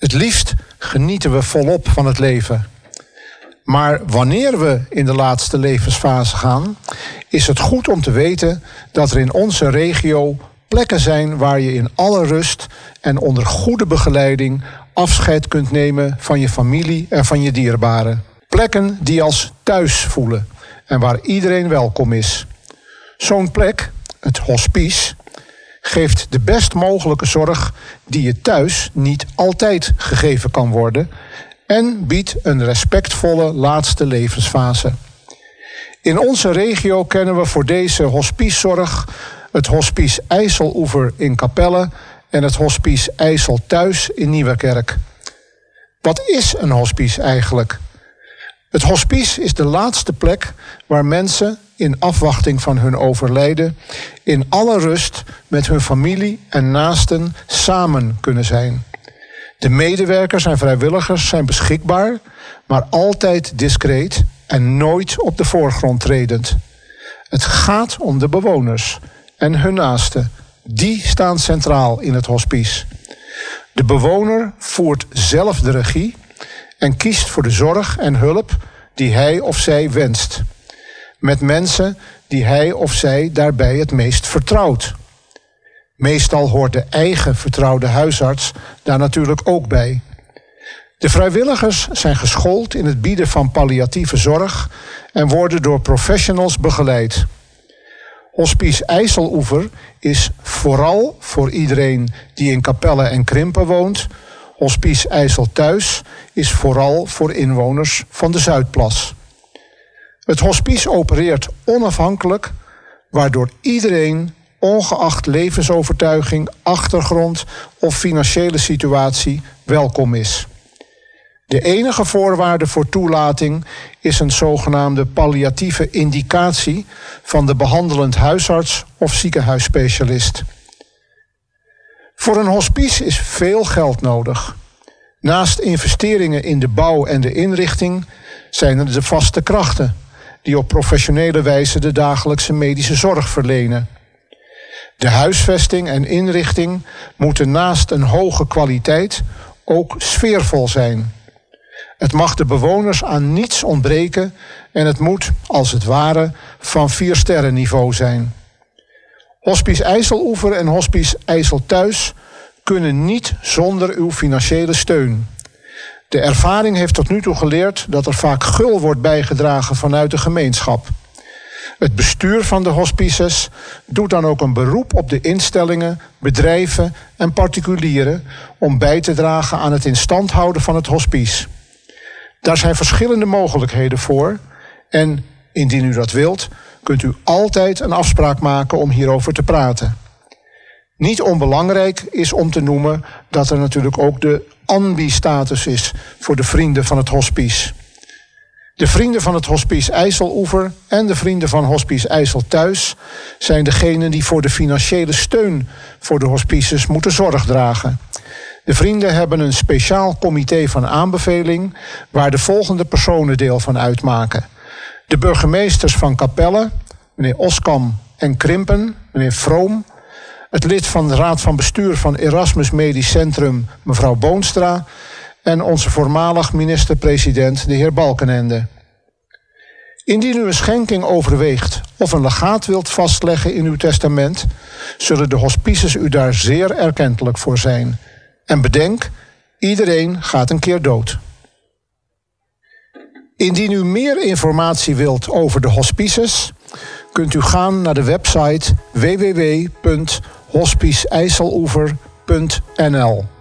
Het liefst genieten we volop van het leven. Maar wanneer we in de laatste levensfase gaan, is het goed om te weten dat er in onze regio plekken zijn waar je in alle rust en onder goede begeleiding afscheid kunt nemen van je familie en van je dierbaren. Plekken die als thuis voelen en waar iedereen welkom is. Zo'n plek, het hospice, geeft de best mogelijke zorg die je thuis niet altijd gegeven kan worden en biedt een respectvolle laatste levensfase. In onze regio kennen we voor deze hospicezorg het Hospice IJsseloever in Capelle en het Hospice IJssel Thuis in Nieuwerkerk. Wat is een hospice eigenlijk? Het hospice is de laatste plek waar mensen in afwachting van hun overlijden in alle rust met hun familie en naasten samen kunnen zijn. De medewerkers en vrijwilligers zijn beschikbaar, maar altijd discreet en nooit op de voorgrond tredend. Het gaat om de bewoners en hun naasten. Die staan centraal in het hospice. De bewoner voert zelf de regie en kiest voor de zorg en hulp die hij of zij wenst. Met mensen die hij of zij daarbij het meest vertrouwt. Meestal hoort de eigen vertrouwde huisarts daar natuurlijk ook bij. De vrijwilligers zijn geschoold in het bieden van palliatieve zorg en worden door professionals begeleid. Hospice IJsseloever is vooral voor iedereen die in Capelle en Krimpen woont. Hospice IJssel Thuis is vooral voor inwoners van de Zuidplas. Het hospice opereert onafhankelijk, waardoor iedereen, ongeacht levensovertuiging, achtergrond of financiële situatie, welkom is. De enige voorwaarde voor toelating is een zogenaamde palliatieve indicatie van de behandelend huisarts of ziekenhuisspecialist. Voor een hospice is veel geld nodig. Naast investeringen in de bouw en de inrichting zijn er de vaste krachten die op professionele wijze de dagelijkse medische zorg verlenen. De huisvesting en inrichting moeten naast een hoge kwaliteit ook sfeervol zijn. Het mag de bewoners aan niets ontbreken en het moet, als het ware, van 4-sterren niveau zijn. Hospice IJsseloever en Hospice IJssel Thuis kunnen niet zonder uw financiële steun. De ervaring heeft tot nu toe geleerd dat er vaak gul wordt bijgedragen vanuit de gemeenschap. Het bestuur van de hospices doet dan ook een beroep op de instellingen, bedrijven en particulieren om bij te dragen aan het in stand houden van het hospice. Daar zijn verschillende mogelijkheden voor en, indien u dat wilt, kunt u altijd een afspraak maken om hierover te praten. Niet onbelangrijk is om te noemen dat er natuurlijk ook de ANBI-status is voor de vrienden van het hospice. De vrienden van het Hospice IJsseloever en de vrienden van Hospice IJssel Thuis zijn degenen die voor de financiële steun voor de hospices moeten zorg dragen. De vrienden hebben een speciaal comité van aanbeveling waar de volgende personen deel van uitmaken. De burgemeesters van Capelle, meneer Oskam en Krimpen, meneer Vroom. Het lid van de Raad van Bestuur van Erasmus Medisch Centrum, mevrouw Boonstra. En onze voormalig minister-president, de heer Balkenende. Indien u een schenking overweegt of een legaat wilt vastleggen in uw testament, zullen de hospices u daar zeer erkentelijk voor zijn. En bedenk, iedereen gaat een keer dood. Indien u meer informatie wilt over de hospices, kunt u gaan naar de website www.hospiceijsseloever.nl.